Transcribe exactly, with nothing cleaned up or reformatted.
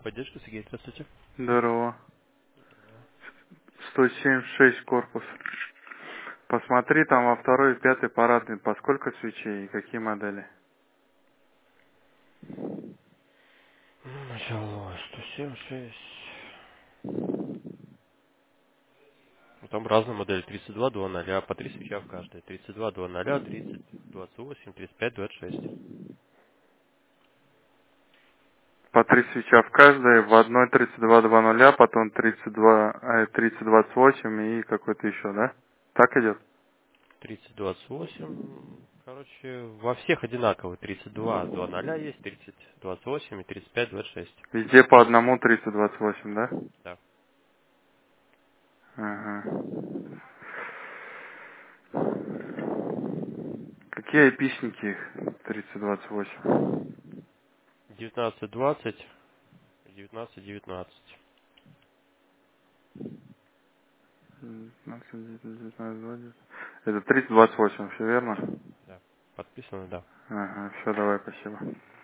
Поддержка, Сергей, здравствуйте. Здорово. сто семьдесят шесть корпус. Посмотри, там во второй и пятой парадной, по сколько свечей и какие модели. Ну, начало сто семь шесть. Ну, там разные модели. тридцать два, два ноль, по три свеча в каждой. тридцать два, два ноль, тридцать, двадцать восемь, тридцать пять, двадцать шесть. По три свеча в каждой, в одной тридцать два два нуля, потом тридцать два, э, тридцать двадцать восемь и какой-то еще, да? Так идет? тридцать, двадцать восемь. Короче, во всех одинаково. тридцать два, два ноль есть, тридцать, двадцать восемь и тридцать пять, двадцать шесть. Везде по одному тридцать двадцать восемь, да? Да. Ага. Какие айпишники тридцать двадцать восемь? девятнадцать, двадцать, девятнадцать, девятнадцать. девятнадцать, девятнадцать, двадцать. Это тридцать двадцать восемь, все верно? Да. Подписано, да. Ага, все, давай, спасибо.